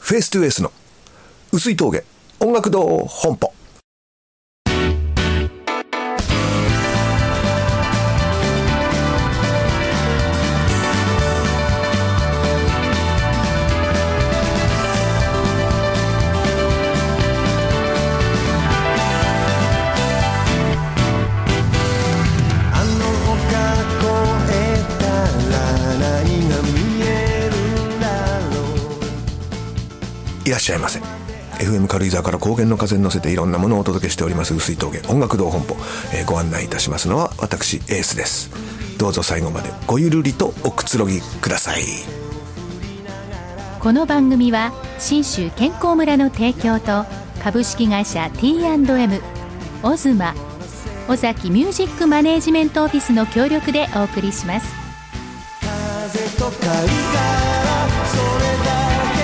フェイストゥエースの薄い峠音楽堂本舗。いらっしゃいませ。 FM 軽井沢から高原の風に乗せていろんなものをお届けしております薄い峠音楽堂本舗、ご案内いたしますのは私エースです。どうぞ最後までごゆるりとおくつろぎください。 この番組は信州健康村の提供と株式会社 T&M オズマ尾崎ミュージックマネージメントオフィスの協力でお送りします。 風と貝殻それだけ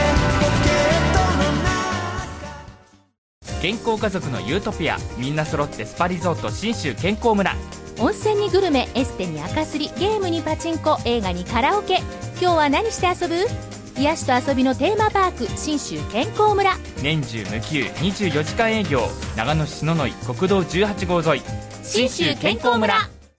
健康家族のユートピア、みんな揃ってスパリゾート信州健康村。 温泉にグルメ、エステに赤すり、ゲームにパチンコ、映画にカラオケ。今日は何して遊ぶ？癒しと遊びのテーマパーク信州健康村。 年中無休24時間営業、長野市篠ノ井国道18号沿い信州健康村。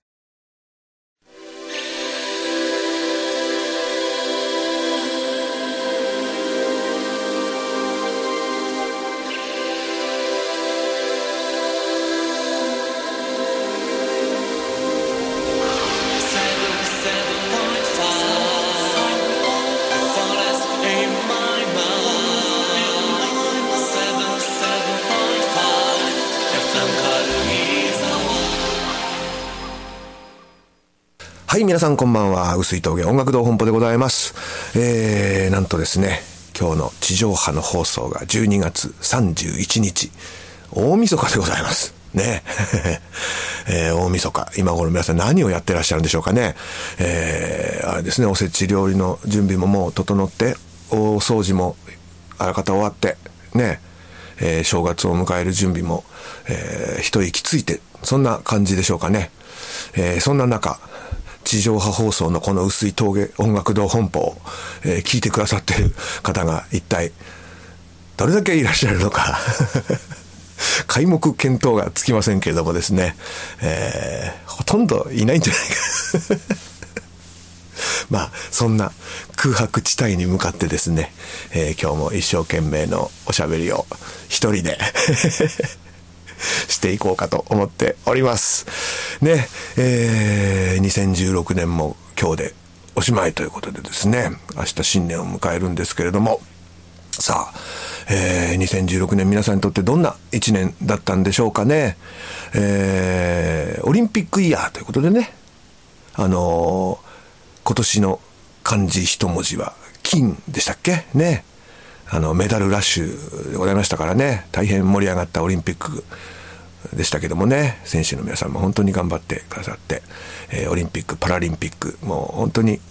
はい、皆さんこんばんは。薄い峠音楽堂本舗でございます。なんとですね、今日の地上波の放送が12月31日大晦日でございますね。大晦日、今頃皆さん何をやってらっしゃるんでしょうかね。あれですね、おせち料理の準備ももう整って、大掃除もあらかた終わってね、正月を迎える準備も、一息ついて、そんな感じでしょうかね。そんな中、地上波放送のこの薄い峠音楽堂本舗を、聞いてくださっている方が一体どれだけいらっしゃるのか皆目見当がつきませんけれどもですね、ほとんどいないんじゃないかまあそんな空白地帯に向かってですね、今日も一生懸命のおしゃべりを一人でしていこうかと思っておりますね。2016年も今日でおしまいということでですね、明日新年を迎えるんですけれども、さあ、2016年皆さんにとってどんな1年だったんでしょうかね。オリンピックイヤーということでね、今年の漢字一文字は金でしたっけね。メダルラッシュでございましたからね、大変盛り上がったオリンピックでしたけどもね、選手の皆さんも本当に頑張ってくださって、オリンピックパラリンピックもう本当に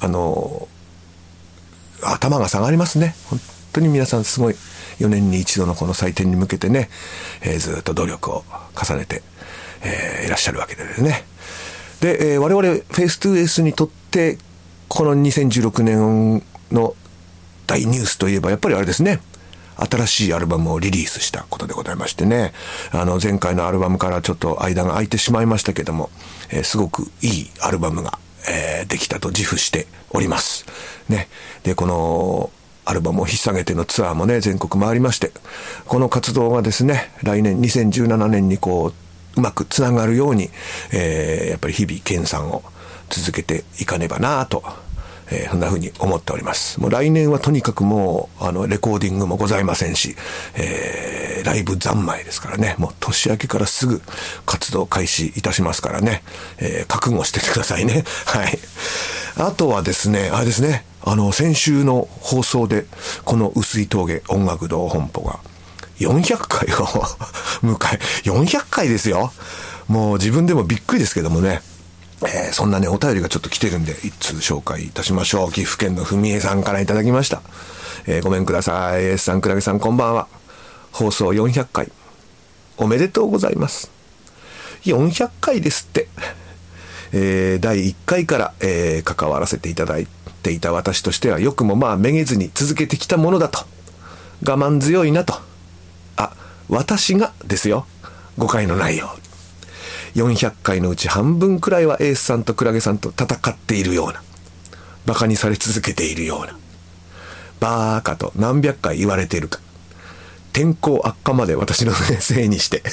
頭が下がりますね。本当に皆さんすごい4年に一度のこの祭典に向けてね、ずっと努力を重ねて、いらっしゃるわけでですね。で、我々フェイストゥエースにとってこの2016年の大ニュースといえばやっぱりあれですね、新しいアルバムをリリースしたことでございましてね、前回のアルバムからちょっと間が空いてしまいましたけども、すごくいいアルバムが、できたと自負しておりますね。で、このアルバムを引っ提げてのツアーもね、全国回りまして、この活動がですね、来年2017年にこううまくつながるように、やっぱり日々研鑽を続けていかねばなと、そんな風に思っております。もう来年はとにかくもうレコーディングもございませんし、ライブ三昧ですからね、もう年明けからすぐ活動開始いたしますからね、覚悟しててくださいね。はい。あとはですね、あれですね、先週の放送でこの薄い峠音楽堂本舗が400回を迎え、400回ですよ。もう自分でもびっくりですけどもね。そんなね、お便りがちょっと来てるんで、一通紹介いたしましょう。岐阜県のふみえさんからいただきました。ごめんください。S さん、くらげさん、こんばんは。放送400回。おめでとうございます。400回ですって。第1回から、関わらせていただいていた私としては、よくもまあめげずに続けてきたものだと。 我慢強いなと。私がですよ、誤解のないように。400回のうち半分くらいはエースさんとクラゲさんと戦っているような、バカにされ続けているような、バーカと何百回言われているか、天候悪化まで私のせいにして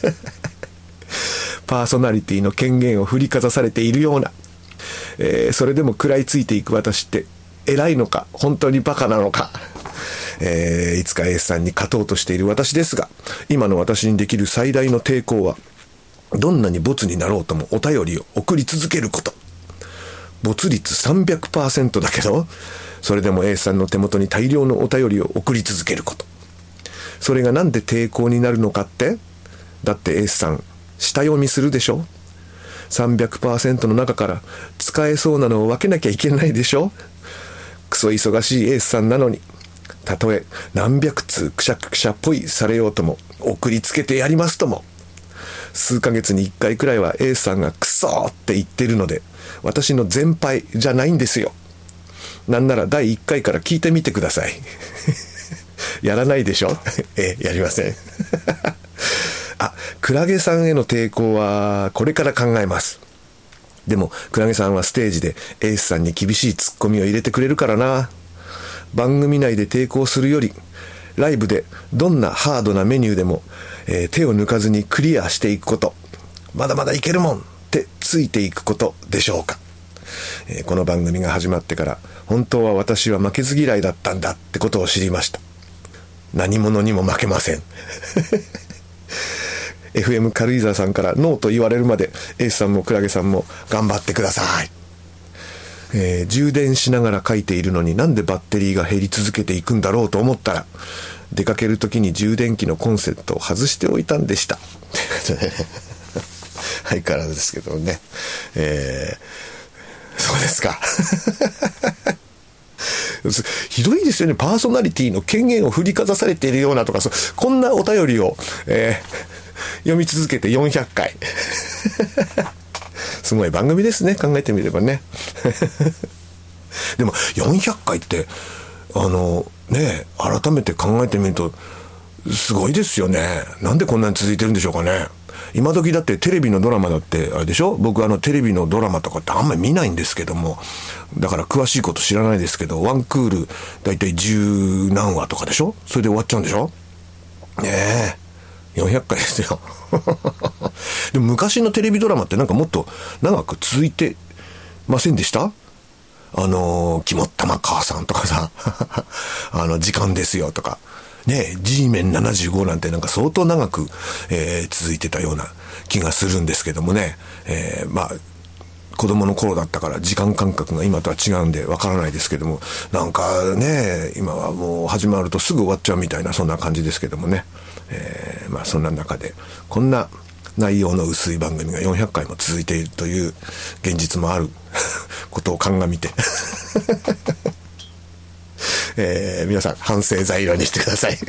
パーソナリティの権限を振りかざされているような、それでも食らいついていく私って偉いのか本当にバカなのか、いつかエースさんに勝とうとしている私ですが、今の私にできる最大の抵抗は、どんなにボツになろうともお便りを送り続けること。ボツ率 300% だけど、それでもエースさんの手元に大量のお便りを送り続けること。それがなんで抵抗になるのかって、だってエースさん下読みするでしょ。 300% の中から使えそうなのを分けなきゃいけないでしょ。クソ忙しいエースさんなのに、たとえ何百通くしゃくしゃっぽいされようとも送りつけてやりますとも、数ヶ月に1回くらいはエースさんがクソって言ってるので、私の全敗じゃないんですよ。なんなら第1回から聞いてみてくださいやらないでしょやりませんクラゲさんへの抵抗はこれから考えます。でもクラゲさんはステージでエースさんに厳しいツッコミを入れてくれるからな。番組内で抵抗するより、ライブでどんなハードなメニューでも、手を抜かずにクリアしていくこと、まだまだいけるもんってついていくことでしょうか。この番組が始まってから、本当は私は負けず嫌いだったんだってことを知りました。何者にも負けませんFM 軽井沢さんからノーと言われるまで、エースさんもクラゲさんも頑張ってください。充電しながら書いているのになんでバッテリーが減り続けていくんだろうと思ったら、出かける時に充電器のコンセントを外しておいたんでした相変わらずですけどね、そうですかひどいですよね。パーソナリティの権限を振りかざされているようなとか、こんなお便りを、読み続けて400回すごい番組ですね、考えてみればねでも400回ってね、改めて考えてみるとすごいですよね。なんでこんなに続いてるんでしょうかね。今時だってテレビのドラマだってあれでしょ。僕テレビのドラマとかってあんまり見ないんですけども、だから詳しいこと知らないですけど、ワンクールだいたい10何話とかでしょ。それで終わっちゃうんでしょ。ねえ、400回ですよでも昔のテレビドラマってなんかもっと長く続いてませんでした？肝っ玉母さんとかさ時間ですよとかね、G メン75なんてなんか相当長く、続いてたような気がするんですけどもね、まあ子供の頃だったから時間感覚が今とは違うんでわからないですけども、なんかね今はもう始まるとすぐ終わっちゃうみたいな、そんな感じですけどもね、まあそんな中でこんな内容の薄い番組が400回も続いているという現実もあることを鑑みて皆さん反省材料にしてください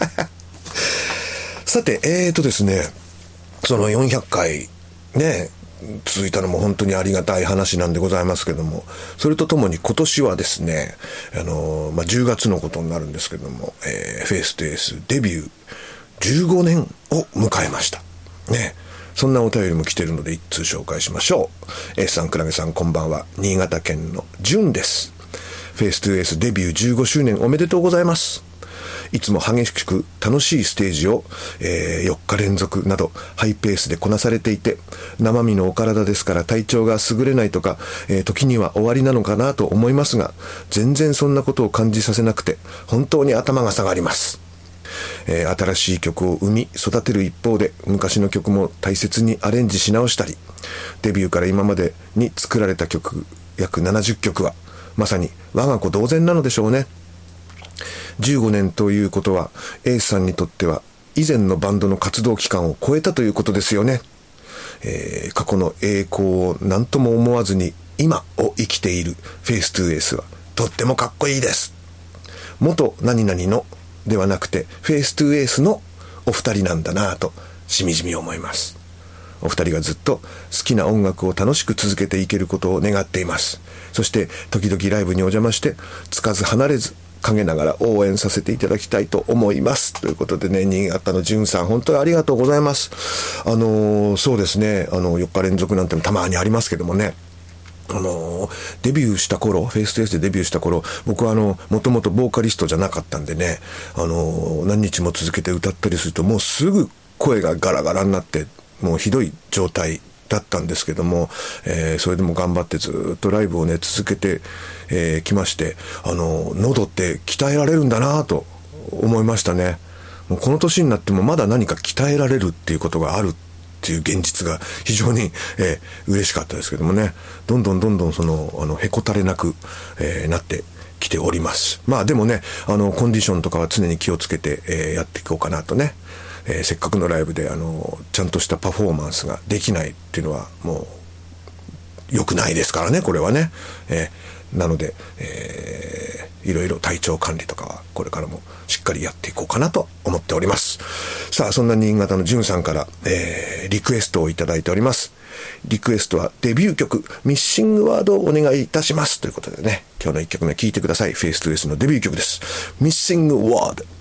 さてですね、その400回ね続いたのも本当にありがたい話なんでございますけども、それとともに今年はですね10月のことになるんですけども、フェイストゥエースデビュー15年を迎えましたね。そんなお便りも来てるので一通紹介しましょう。エースさん、クラゲさん、こんばんは。新潟県のジュンです。フェイストゥエースデビュー15周年おめでとうございます。いつも激しく楽しいステージを、4日連続などハイペースでこなされていて、生身のお体ですから体調が優れないとか、時には終わりなのかなと思いますが、全然そんなことを感じさせなくて本当に頭が下がります。新しい曲を生み育てる一方で、昔の曲も大切にアレンジし直したり、デビューから今までに作られた曲約70曲はまさに我が子同然なのでしょうね。15年ということはエースさんにとっては以前のバンドの活動期間を超えたということですよね。過去の栄光を何とも思わずに今を生きているフェイストゥエースはとってもかっこいいです。元何々のではなくてフェイストゥエースのお二人なんだなぁとしみじみ思います。お二人がずっと好きな音楽を楽しく続けていけることを願っています。そして時々ライブにお邪魔してつかず離れず陰ながら応援させていただきたいと思います。ということでね、新潟のじゅんさん、本当にありがとうございます。そうですね、4日連続なんてたまにありますけどもね、デビューした頃、フェイストゥフェイスでデビューした頃、僕はもともとボーカリストじゃなかったんでね、何日も続けて歌ったりすると、もうすぐ声がガラガラになって、もうひどい状態だったんですけども、それでも頑張ってずっとライブをね、続けてきまして、喉って鍛えられるんだなと思いましたね。もうこの年になってもまだ何か鍛えられるっていうことがあるっていう現実が非常に、嬉しかったですけどもね、どんどんへこたれなく、なってきております。まあでもね、コンディションとかは常に気をつけて、やっていこうかなとね、せっかくのライブでちゃんとしたパフォーマンスができないっていうのはもう良くないですからね、これはね。なので、いろいろ体調管理とかはこれからもしっかりやっていこうかなと思っております。さあ、そんな新潟のじゅんさんから、リクエストをいただいております。リクエストはデビュー曲ミッシングワードをお願いいたしますということでね、今日の1曲目聴いてください。フェイストゥフェイスのデビュー曲です。ミッシングワード。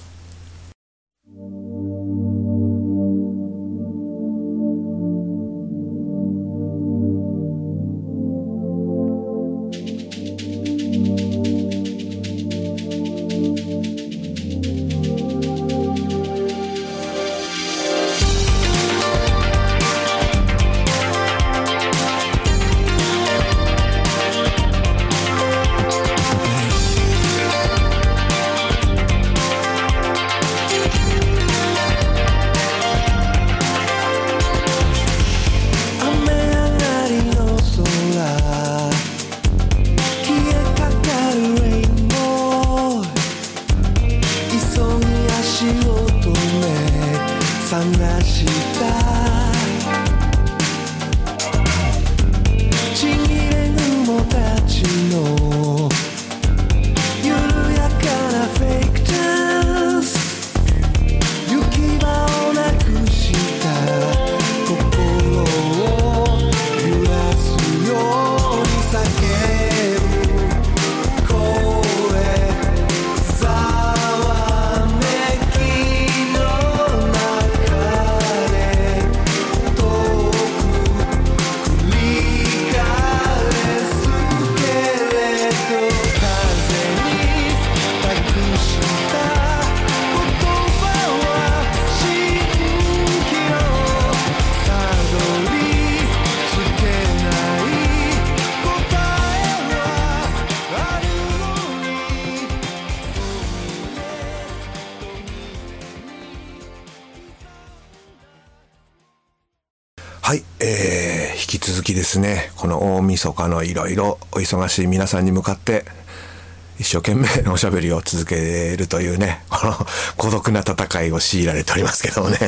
はい、引き続きですね、この大晦日のいろいろお忙しい皆さんに向かって一生懸命おしゃべりを続けるというね、この孤独な戦いを強いられておりますけどもね、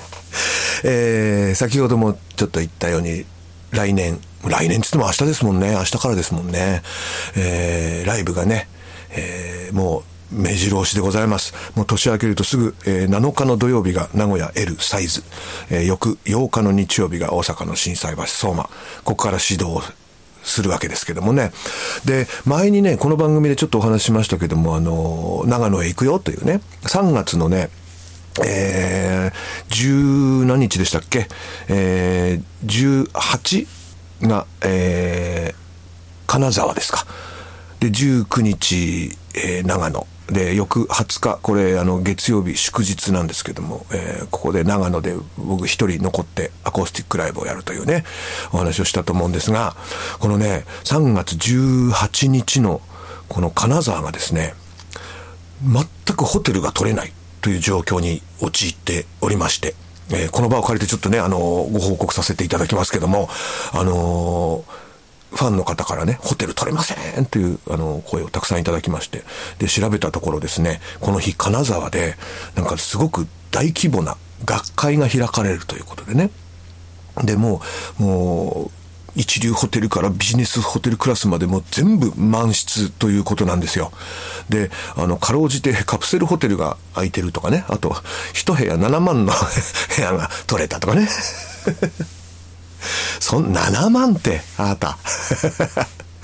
先ほどもちょっと言ったように来年つっても明日ですもんね、明日からですもんね、ライブがね、もう目白押しでございます。もう年明けるとすぐ、7日の土曜日が名古屋 L サイズ、翌8日の日曜日が大阪の心斎橋相馬、ここから始動するわけですけどもね。で、前にね、この番組でちょっとお話ししましたけども、長野へ行くよというね、3月のね、10何日でしたっけ、18が、金沢ですか。で、19日、長野。で、翌20日、これ、月曜日祝日なんですけども、ここで長野で僕一人残ってアコースティックライブをやるというね、お話をしたと思うんですが、このね、3月18日のこの金沢がですね、全くホテルが取れないという状況に陥っておりまして、この場を借りてちょっとね、ご報告させていただきますけども、ファンの方からね、ホテル取れませんという声をたくさんいただきまして、で調べたところですね、この日金沢でなんかすごく大規模な学会が開かれるということでね、でもう一流ホテルからビジネスホテルクラスまでも全部満室ということなんですよ。で、かろうじてカプセルホテルが空いてるとかね、あと一部屋7万の部屋が取れたとかね7万ってあなた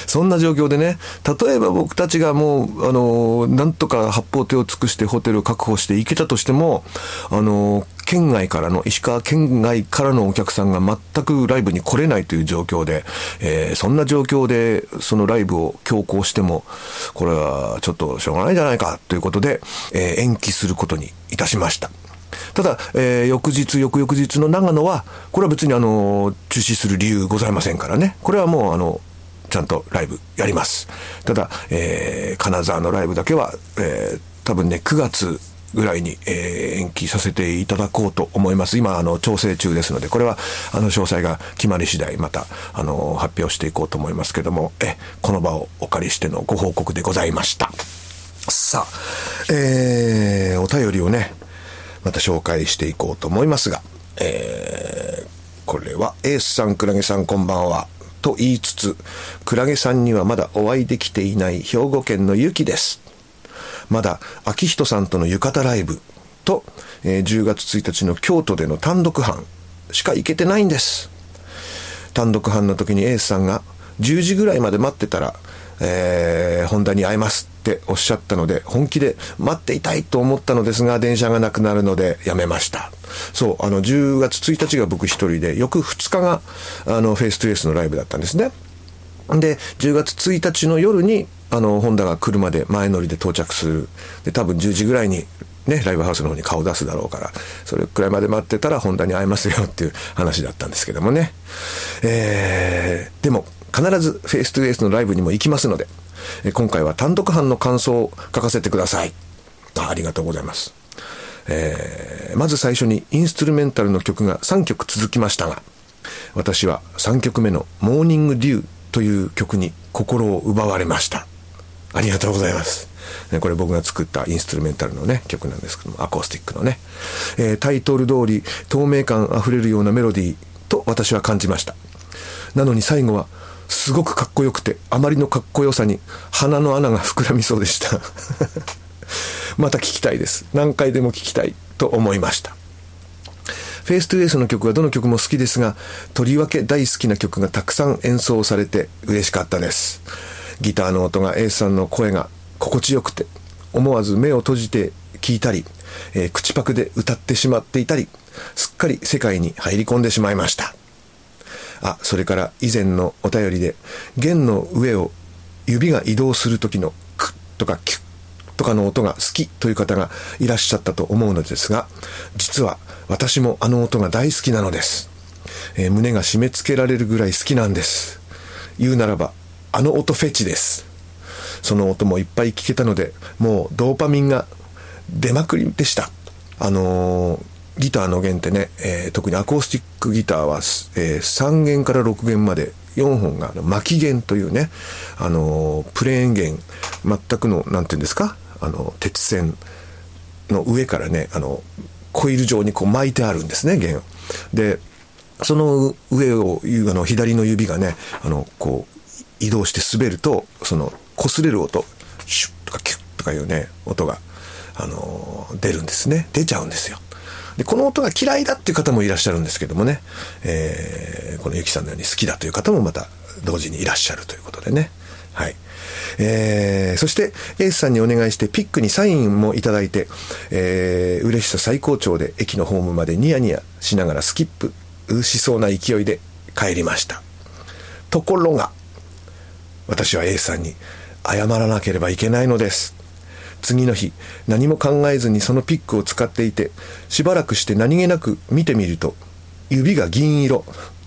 そんな状況でね、例えば僕たちがもうなんとか八方手を尽くしてホテルを確保して行けたとしても、県外からの、石川県外からのお客さんが全くライブに来れないという状況で、そんな状況でそのライブを強行してもこれはちょっとしょうがないじゃないかということで、延期することにいたしました。ただ、翌々日の長野はこれは別に中止する理由ございませんからね。これはもうちゃんとライブやります。ただ、金沢のライブだけは、多分ね9月ぐらいに、延期させていただこうと思います。今調整中ですので、これは詳細が決まり次第また発表していこうと思いますけども、この場をお借りしてのご報告でございました。さあ、お便りをねまた紹介していこうと思いますが、これはエースさん、クラゲさんこんばんはと言いつつ、クラゲさんにはまだお会いできていない兵庫県のゆきです。まだ秋人さんとの浴衣ライブと、10月1日の京都での単独班しか行けてないんです。単独班の時にエースさんが10時ぐらいまで待ってたら、本田に会えますっておっしゃったので、本気で待っていたいと思ったのですが、電車がなくなるのでやめました。そう、10月1日が僕一人で、翌2日がフェイストゥフェイスのライブだったんですね。で10月1日の夜に本田が車で前乗りで到着する。で多分10時ぐらいにねライブハウスの方に顔出すだろうから、それくらいまで待ってたら本田に会えますよっていう話だったんですけどもね、でも必ずフェイストゥフェイスのライブにも行きますので、今回は単独班の感想を書かせてください。ありがとうございます。まず最初にインストゥルメンタルの曲が3曲続きましたが、私は3曲目のモーニングデューという曲に心を奪われました。ありがとうございます。これ僕が作ったインストゥルメンタルのね曲なんですけども、アコースティックのね、タイトル通り透明感あふれるようなメロディーと私は感じました。なのに最後はすごくかっこよくて、あまりのかっこよさに鼻の穴が膨らみそうでしたまた聴きたいです。何回でも聴きたいと思いました。フェイストゥフェイスの曲はどの曲も好きですが、とりわけ大好きな曲がたくさん演奏されて嬉しかったです。ギターの音がエースさんの声が心地よくて、思わず目を閉じて聴いたり、口パクで歌ってしまっていたり、すっかり世界に入り込んでしまいました。それから以前のお便りで弦の上を指が移動する時のクッとかキュッとかの音が好きという方がいらっしゃったと思うのですが、実は私もあの音が大好きなのです。胸が締め付けられるぐらい好きなんです。言うならばあの音フェチです。その音もいっぱい聞けたので、もうドーパミンが出まくりでした。ギターの弦ってね、特にアコースティックギターは、3弦から6弦まで4本が巻き弦というね、プレーン弦、全くのなんていうんですか、鉄線の上からね、コイル状にこう巻いてあるんですね、弦で、その上を左の指がねこう移動して滑ると、その擦れる音、シュッとかキュッとかいうね音が出るんですね。出ちゃうんですよ。でこの音が嫌いだっていう方もいらっしゃるんですけどもね、このゆきさんのように好きだという方もまた同時にいらっしゃるということでね。はい。そしてエースさんにお願いしてピックにサインもいただいて、嬉しさ最高潮で駅のホームまでニヤニヤしながらスキップしそうな勢いで帰りました。ところが私は A さんに謝らなければいけないのです。次の日何も考えずにそのピックを使っていて、しばらくして何気なく見てみると指が銀色。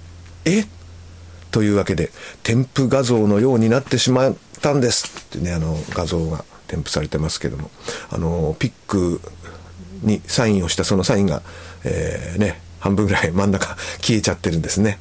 というわけで添付画像のようになってしまったんですってね、画像が添付されてますけども、ピックにサインをしたそのサインが、半分ぐらい真ん中消えちゃってるんですね。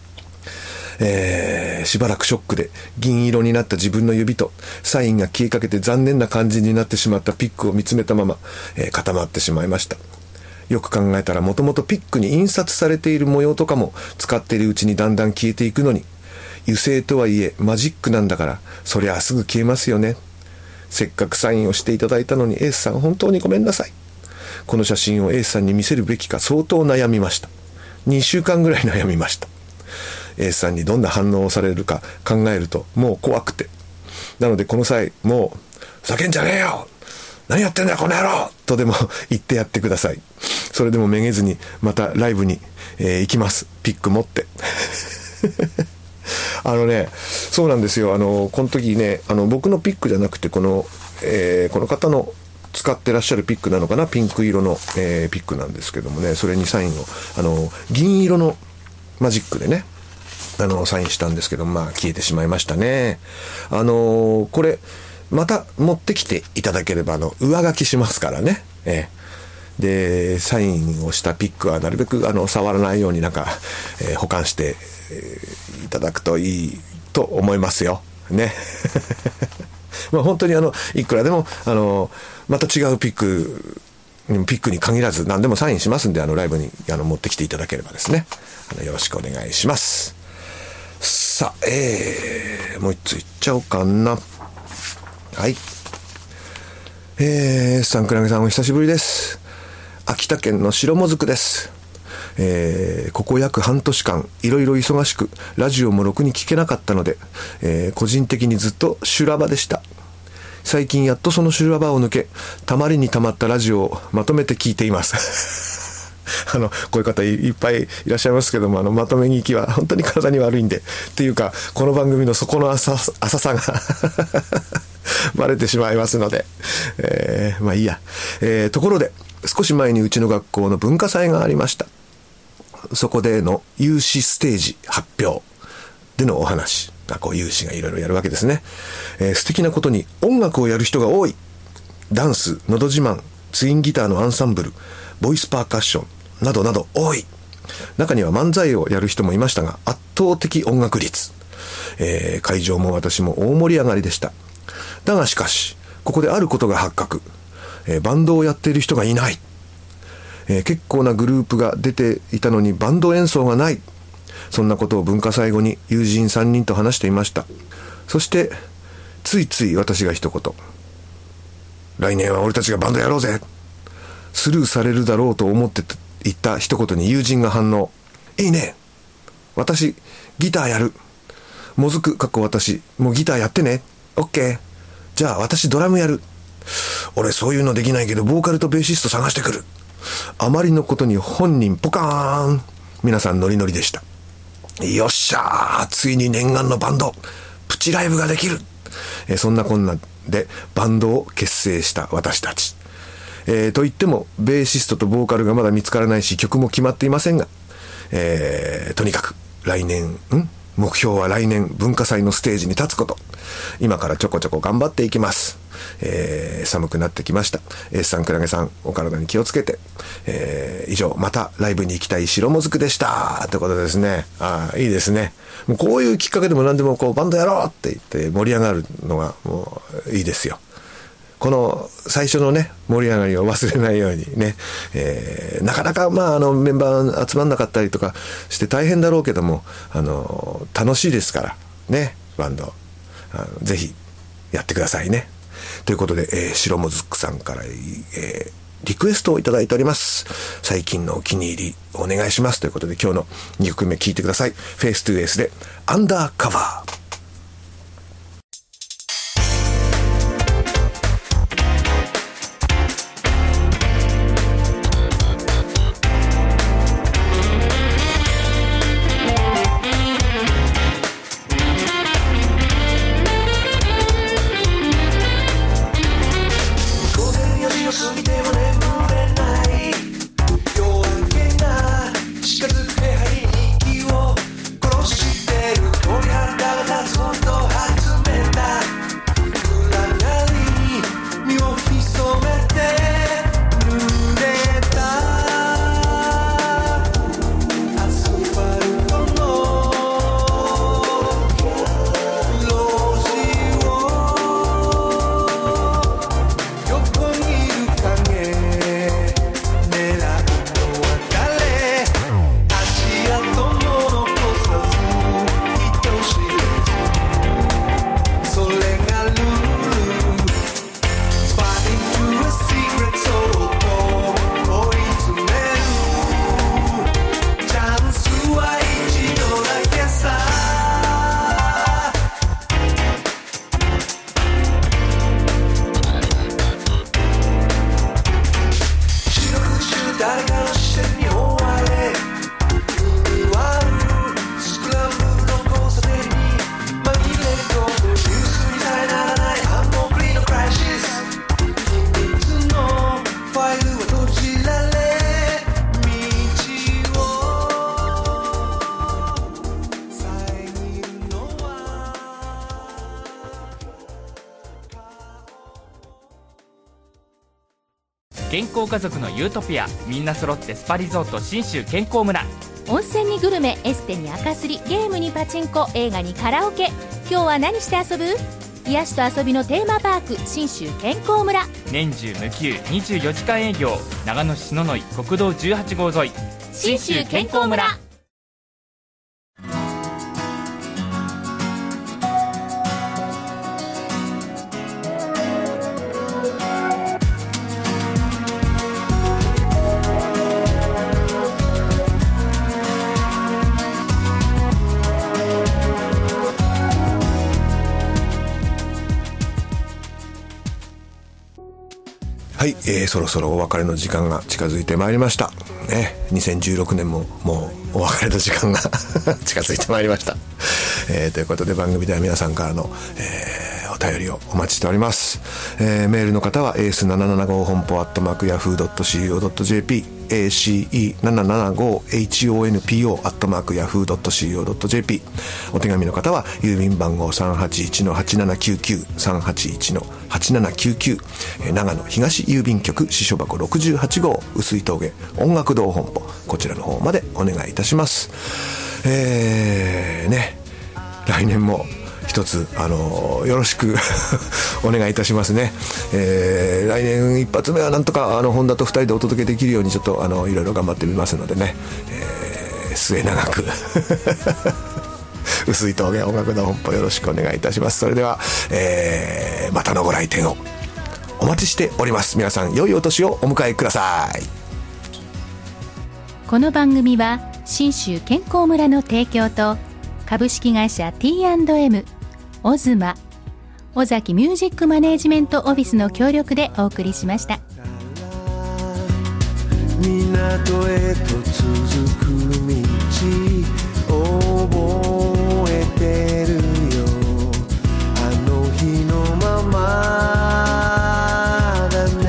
しばらくショックで銀色になった自分の指とサインが消えかけて残念な感じになってしまったピックを見つめたまま、固まってしまいました。よく考えたらもともとピックに印刷されている模様とかも使っているうちにだんだん消えていくのに、油性とはいえマジックなんだからそりゃすぐ消えますよね。せっかくサインをしていただいたのにエースさん本当にごめんなさい。この写真をエースさんに見せるべきか相当悩みました。2週間ぐらい悩みました。 エースさんにどんな反応をされるか考えるともう怖くて、なのでこの際もうふざけんじゃねえよ、何やってんだよこの野郎とでも言ってやってください。それでもめげずにまたライブに、行きます。ピック持ってそうなんですよ。この時ね、僕のピックじゃなくてこの方の使ってらっしゃるピックなのかな、ピンク色の、ピックなんですけどもね、それにサインを銀色のマジックでねサインしたんですけど、消えてしまいましたね。これまた持ってきていただければ上書きしますからね。でサインをしたピックはなるべく触らないように保管して、いただくといいと思いますよね本当にいくらでもまた違うピックに限らず何でもサインしますんで、ライブに持ってきていただければですね、よろしくお願いします。さあ、もう一ついっちゃおうかな。はい、さんくらげさんお久しぶりです。秋田県の白もずくです。ここ約半年間いろいろ忙しくラジオもろくに聞けなかったので、個人的にずっと修羅場でした。最近やっとその修羅場を抜け、たまりにたまったラジオをまとめて聞いていますこういう方いっぱいいらっしゃいますけども、まとめに行きは本当に体に悪いんで、っていうかこの番組の底の浅さがバレてしまいますので、いいや。ところで少し前にうちの学校の文化祭がありました。そこでの有志ステージ発表でのお話、有志がいろいろやるわけですね。素敵なことに音楽をやる人が多い。ダンス、のど自慢、ツインギターのアンサンブル、ボイスパーカッションなどなど多い。中には漫才をやる人もいましたが、圧倒的音楽率。会場も私も大盛り上がりでした。だがしかしここであることが発覚。バンドをやっている人がいない。結構なグループが出ていたのにバンド演奏がない。そんなことを文化祭後に友人3人と話していました。そしてついつい私が一言、来年は俺たちがバンドやろうぜ。スルーされるだろうと思って言った一言に友人が反応。いいね、私ギターやる。もずく私もうギターやってね。オッケー。じゃあ私ドラムやる。俺そういうのできないけどボーカルとベーシスト探してくる。あまりのことに本人ポカーン。皆さんノリノリでした。よっしゃー、ついに念願のバンドプチライブができる。そんなこんなでバンドを結成した私たち、と言ってもベーシストとボーカルがまだ見つからないし、曲も決まっていませんが、とにかく目標は来年文化祭のステージに立つこと。今からちょこちょこ頑張っていきます。寒くなってきました。エースさん、クラゲさん、お体に気をつけて。以上、またライブに行きたい白もずくでしたってことですね。いいですね。もうこういうきっかけでも何でもバンドやろうって言って盛り上がるのがもういいですよ。この最初のね盛り上がりを忘れないようにね、なかなかメンバー集まんなかったりとかして大変だろうけども、楽しいですからね、バンドぜひやってくださいね。ということで、白もずくさんから、リクエストをいただいております。最近のお気に入りお願いしますということで、今日の2曲目聴いてください。フェイストゥエースでアンダーカバー。 影健康家族のユートピア、みんな揃ってスパリゾート信州健康村。 温泉にグルメ、エステに赤すり、ゲームにパチンコ、映画にカラオケ。今日は何して遊ぶ？癒しと遊びのテーマパーク、信州健康村。 年中無休24時間営業、長野市篠ノ井国道18号沿い、 信州健康村。 はい、そろそろお別れの時間が近づいてまいりました、ね、2016年ももうお別れの時間が近づいてまいりました、ということで番組では皆さんからの、お便りをお待ちしております、メールの方は ace775 本舗@yahoo.co.jp ace775honpo@yahoo.co.jp お手紙の方は郵便番号 381-8799 381-8799 長野東郵便局支所箱68号碓氷峠音楽堂本舗、こちらの方までお願いいたします。ね、来年も一つよろしくお願いいたしますね。来年一発目はなんとか本田と2人でお届けできるようにちょっといろいろ頑張ってみますのでね、末永く碓氷峠音楽堂本舗よろしくお願いいたします。それでは、またのご来店をお待ちしております。皆さん良いお年をお迎えください。 この番組は信州健康村の提供と株式会社 T&M、 オズマ、尾崎ミュージックマネージメントオフィスの協力でお送りしました。 港へと続く道覚えてるよ、あの日のままだね。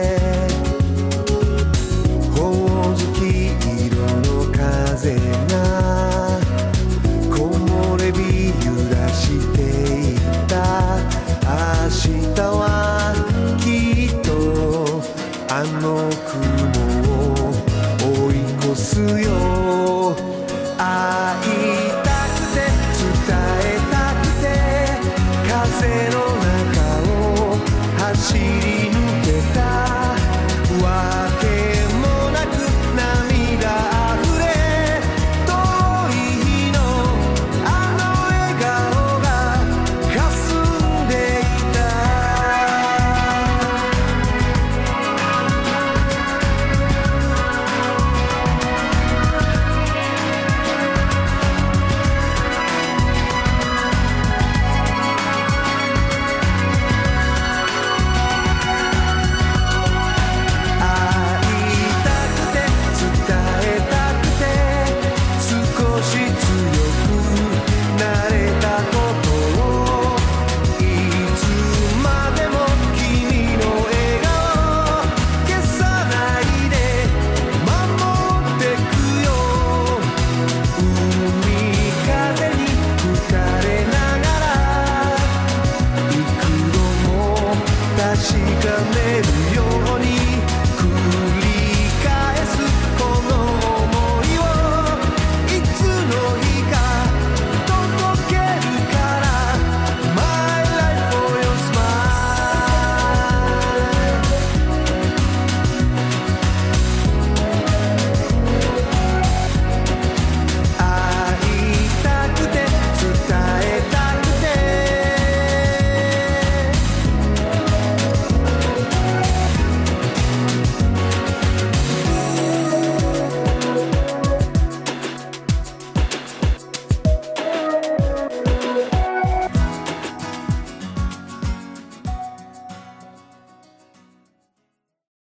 ほおずき色の風が木漏れ日揺らしていた。明日はきっとあの雲を追い越すよ。